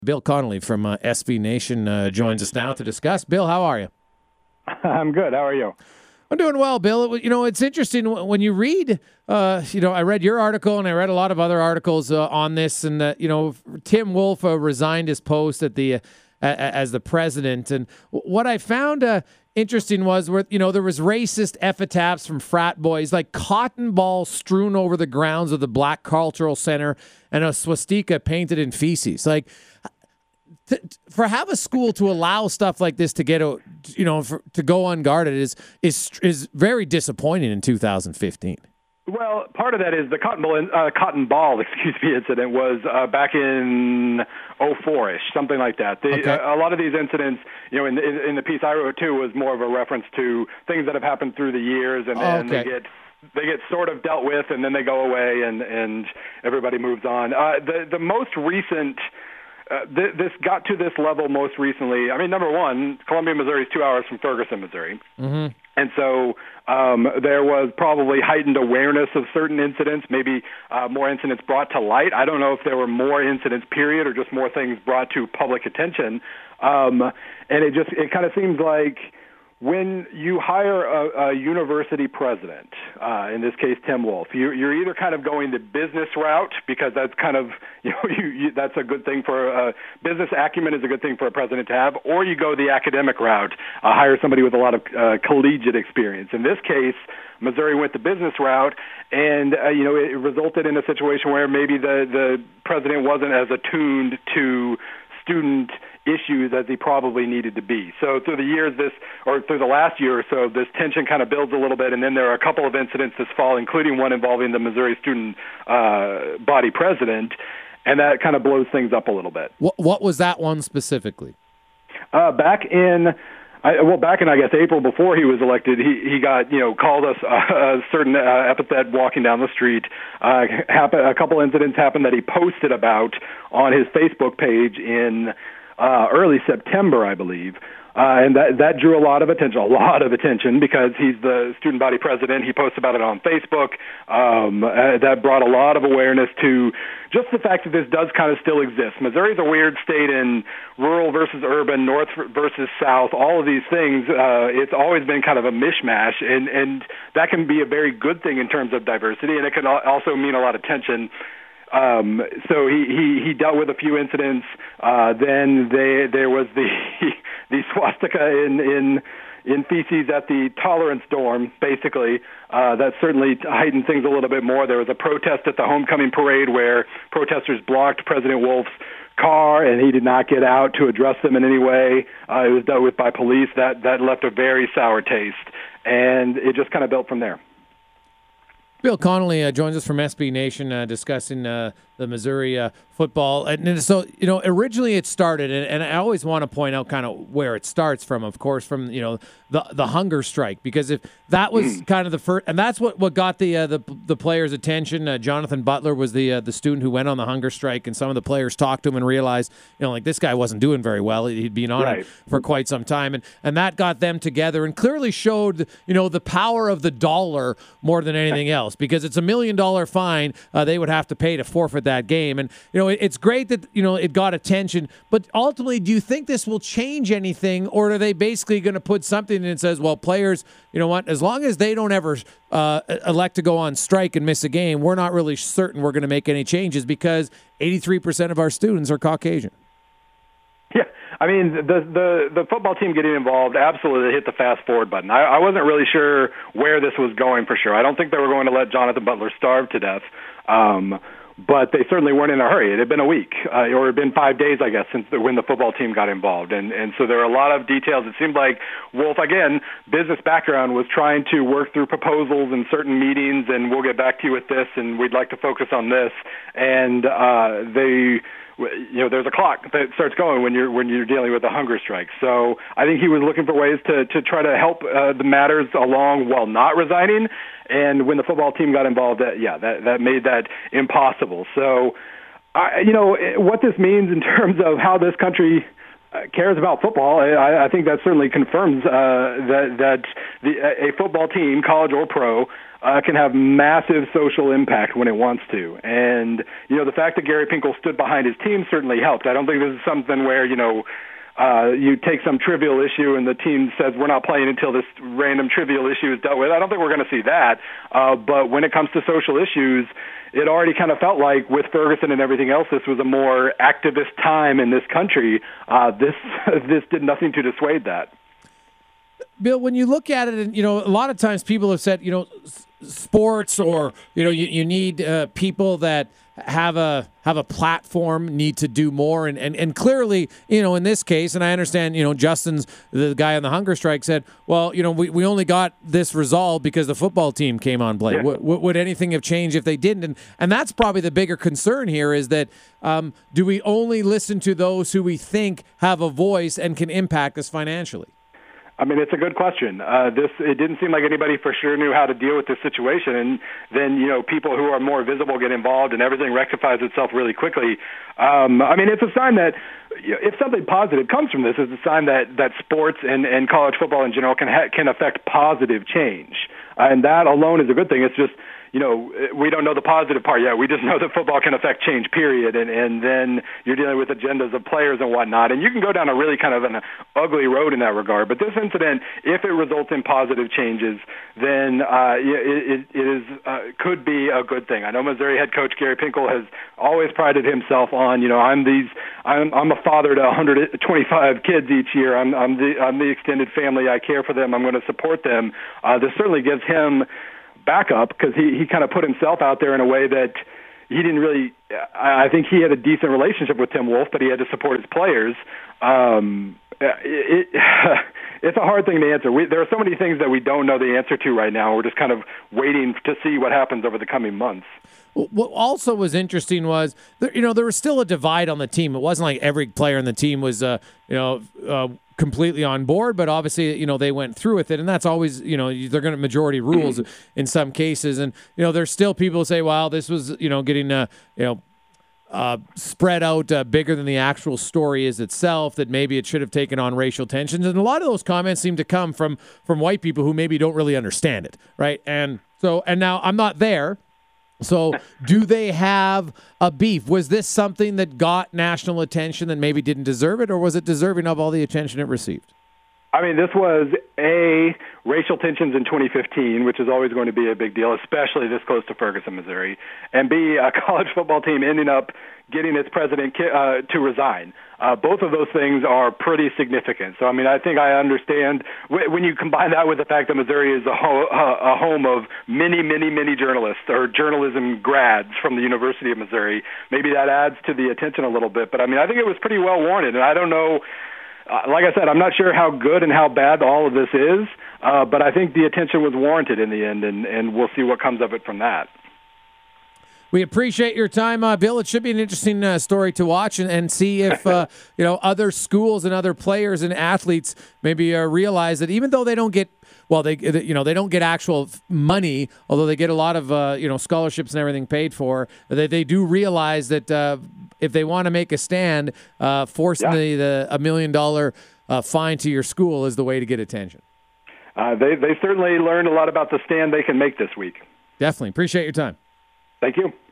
Bill Connolly from SB Nation joins us now to discuss. Bill, how are you? I'm good. How are you? I'm doing well, Bill. You know, it's interesting when you read, I read your article and I read a lot of other articles on this. And, Tim Wolf resigned his post at as the president. And what I found interesting was there was racist epitaphs from frat boys, like cotton balls strewn over the grounds of the Black Cultural Center and a swastika painted in feces. Like, for have a school to allow stuff like this to get to go unguarded is very disappointing in 2015. Well, part of that is the cotton ball incident was back in 04-ish, something like that. A lot of these incidents, in the piece I wrote too, was more of a reference to things that have happened through the years, and then they get sort of dealt with, and then they go away, and everybody moves on. The most recent. This got to this level most recently. I mean, number one, Columbia, Missouri is 2 hours from Ferguson, Missouri. Mm-hmm. And so there was probably heightened awareness of certain incidents, maybe more incidents brought to light. I don't know if there were more incidents, period, or just more things brought to public attention. And it kind of seems like when you hire a university president, in this case Tim Wolf, you're either kind of going the business route, because that's kind of that's a good thing for business acumen is a good thing for a president to have, or you go the academic route, hire somebody with a lot of collegiate experience. In this case, Missouri went the business route, and it resulted in a situation where maybe the president wasn't as attuned to student issues as he probably needed to be. So through the last year or so, this tension kind of builds a little bit, and then there are a couple of incidents this fall, including one involving the Missouri student body president, and that kind of blows things up a little bit. What was that one specifically? Back in I guess April, before he was elected, he got called us a certain epithet walking down the street. A couple incidents happened that he posted about on his Facebook page in early September, I believe. And that drew a lot of attention because he's the student body president. He posts about it on Facebook. That brought a lot of awareness to just the fact that this does kind of still exist. Missouri's a weird state in rural versus urban, north versus south, all of these things. It's always been kind of a mishmash, and that can be a very good thing in terms of diversity, and it can also mean a lot of tension. So he dealt with a few incidents. Then there was the swastika in feces at the tolerance dorm, basically. That certainly heightened things a little bit more. There was a protest at the homecoming parade where protesters blocked President Wolf's car, and he did not get out to address them in any way. It was dealt with by police. That left a very sour taste, and it just kind of built from there. Bill Connolly joins us from SB Nation discussing the Missouri football. And so, originally it started, and I always want to point out kind of where it starts from, of course, from, the hunger strike, because if that was kind of the first, and that's what got the players' attention. Jonathan Butler was the student who went on the hunger strike, and some of the players talked to him and realized, this guy wasn't doing very well. He'd been on it for quite some time, and that got them together and clearly showed, the power of the dollar more than anything else, because it's $1 million fine they would have to pay to forfeit that game. And, it's great that, it got attention, but ultimately, do you think this will change anything, or are they basically going to put something in that says, well, players, as long as they don't ever elect to go on strike and miss a game, we're not really certain we're going to make any changes because 83% of our students are Caucasian. Yeah, I mean, the football team getting involved absolutely hit the fast forward button. I wasn't really sure where this was going for sure. I don't think they were going to let Jonathan Butler starve to death. But they certainly weren't in a hurry. It had been a week, or it had been 5 days, I guess, since when the football team got involved. And so there are a lot of details. It seemed like Wolf, again, business background, was trying to work through proposals in certain meetings, and we'll get back to you with this, and we'd like to focus on this. And there's a clock that starts going when you're dealing with a hunger strike. So I think he was looking for ways to try to help the matters along while not resigning. And when the football team got involved, that made that impossible. So, what this means in terms of how this country cares about football, I think that certainly confirms that a football team, college or pro, can have massive social impact when it wants to. And, the fact that Gary Pinkel stood behind his team certainly helped. I don't think this is something where, you take some trivial issue and the team says we're not playing until this random trivial issue is dealt with. I don't think we're going to see that. But when it comes to social issues, it already kind of felt like with Ferguson and everything else, this was a more activist time in this country. This did nothing to dissuade that. Bill, when you look at it, and a lot of times people have said, sports or you need people that have a platform, need to do more, and clearly in this case, and I understand Justin's the guy on the hunger strike said, well we only got this resolved because the football team came on play. Yeah. Would anything have changed if they didn't? And that's probably the bigger concern here is that do we only listen to those who we think have a voice and can impact us financially? I mean, it's a good question. It didn't seem like anybody for sure knew how to deal with this situation, and then people who are more visible get involved, and everything rectifies itself really quickly. I mean, it's a sign that if something positive comes from this, it's a sign that sports and college football in general can affect positive change, and that alone is a good thing. It's just we don't know the positive part yet. We just know that football can affect change, period. And then you're dealing with agendas of players and whatnot. And you can go down a really kind of an ugly road in that regard. But this incident, if it results in positive changes, then it could be a good thing. I know Missouri head coach Gary Pinkel has always prided himself on, I'm a father to 125 kids each year. I'm the extended family. I care for them. I'm going to support them. This certainly gives him backup because he kind of put himself out there in a way that he didn't really. I think he had a decent relationship with Tim Wolf, but he had to support his players. It's a hard thing to answer. There are so many things that we don't know the answer to right now. We're just kind of waiting to see what happens over the coming months. What also was interesting was, there was still a divide on the team. It wasn't like every player on the team was, completely on board, but obviously, they went through with it, and that's always, they're going to majority rules in some cases, and there's still people who say, well, this was, getting, spread out bigger than the actual story is itself, that maybe it should have taken on racial tensions, and a lot of those comments seem to come from white people who maybe don't really understand it, right? And now I'm not there. So do they have a beef? Was this something that got national attention that maybe didn't deserve it, or was it deserving of all the attention it received? I mean, this was A, racial tensions in 2015, which is always going to be a big deal, especially this close to Ferguson, Missouri, and B, a college football team ending up getting its president to resign. Both of those things are pretty significant. So, I mean, I think I understand when you combine that with the fact that Missouri is a home of many, many, many journalists or journalism grads from the University of Missouri, maybe that adds to the attention a little bit. But, I mean, I think it was pretty well warranted, and I don't know. Like I said, I'm not sure how good and how bad all of this is, but I think the attention was warranted in the end, and we'll see what comes of it from that. We appreciate your time, Bill. It should be an interesting story to watch and see if other schools and other players and athletes maybe realize that even though they don't get they don't get actual money, although they get a lot of scholarships and everything paid for. They do realize that if they want to make a stand, forcing the $1 million fine to your school is the way to get attention. They certainly learned a lot about the stand they can make this week. Definitely appreciate your time. Thank you.